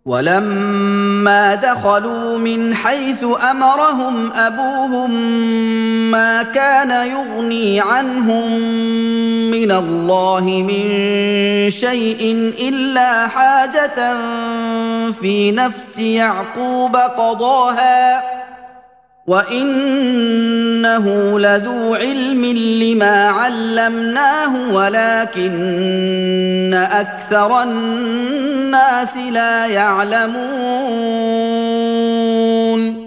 ولما دخلوا من حيث امرهم ابوهم ما كان يغني عنهم من الله من شيء الا حاجه في نفس يعقوب قضاها وانه لذو علم لما علمناه ولكن اكثر الناس لا يعلمون